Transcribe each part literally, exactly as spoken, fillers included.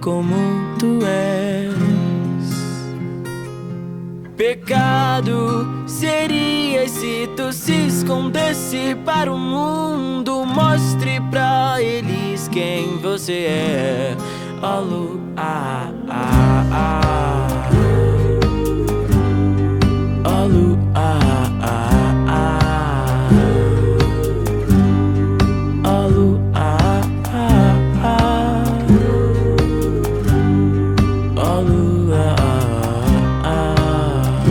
como tu és. Pecado seria se tu se escondesse para o mundo. Mostre pra eles quem você é. Ó lua, ah, ah, ah. Ó lua, ah, ah, ah. Ó lua, ah, ah, ah. Ó lua, ah, ah.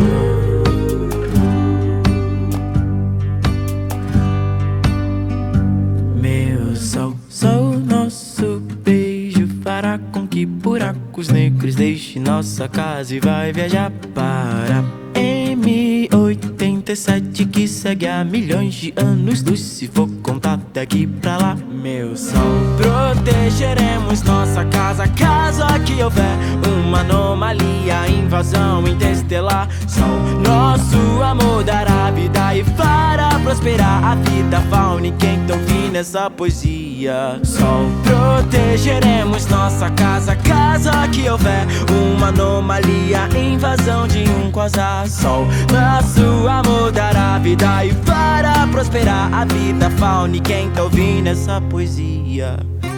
Meu sol, sol, nosso beijo fará com que buracos negros deixe nossa casa e vai viajar para M oitenta e sete, que segue a milhões de anos-luz. Se for contar daqui pra lá, meu sol, protegeremos nossa casa caso aqui houver uma anomalia, invasão interestelar. Sol, nosso amor dará vida e fará prosperar a vida, fauna e quem tá ouvindo essa poesia. Sol, protegeremos nossa casa caso aqui houver uma anomalia, invasão de um quasar. Sol, nosso amor dará vida e fará prosperar a vida, fauna e quem tá ouvindo essa poesia.